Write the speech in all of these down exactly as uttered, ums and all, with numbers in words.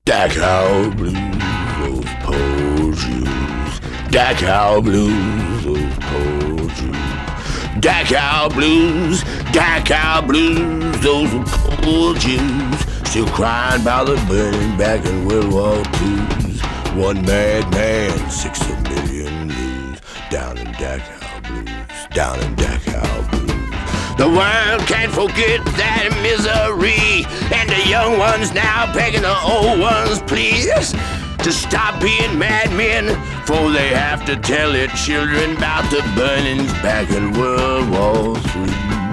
Dachau blues, those poor Jews. Dachau blues, those poor Jews. Dachau blues, Dachau blues, those poor Jews. Still crying about the burning back in World War Twos. One mad man, six a million lose. Down in Dachau blues, down in Dachau blues. The world can't forget that misery, and the young ones now begging the old ones, please, to stop being madmen, for they have to tell their children about the burnings back in World War Three.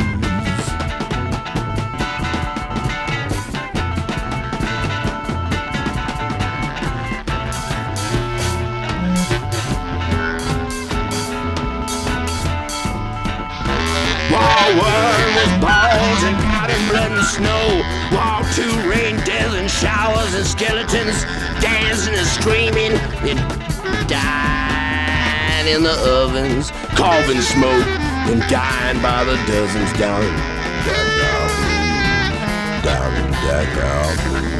War one was balls and powder, blood and snow. War two rain, death and showers and skeletons dancing and screaming and dying in the ovens, carving smoke and dying by the dozens down in Dachau blues, down in Dachau blues.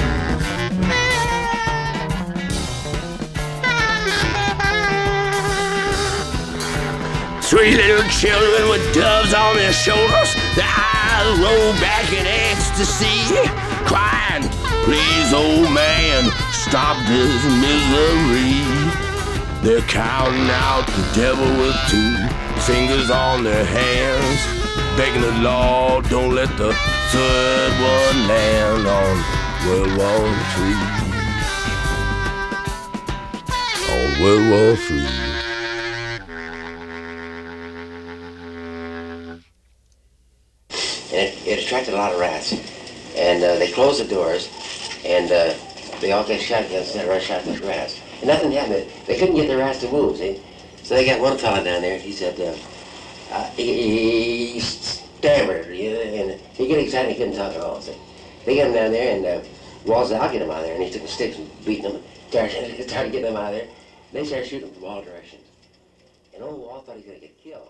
Three little children with doves on their shoulders, their eyes roll back in ecstasy, crying, please, old man, stop this misery. They're counting out the devil with two fingers on their hands, begging the Lord, don't let the third one land on World War Three. On World War Three. And it, it attracted a lot of rats. And uh, they closed the doors, and uh, they all got shotguns and rushed out the rats. And nothing happened. They couldn't get the rats to move, see? So they got one fella down there, he said, uh, uh, he, he stammered, you know, and he got excited, he couldn't talk at all, see? They got him down there, and uh, Wall said, I'll get him out of there. And he took the sticks and beating them, and started getting them out of there. They started shooting from all directions. And old Wall thought he was going to get killed.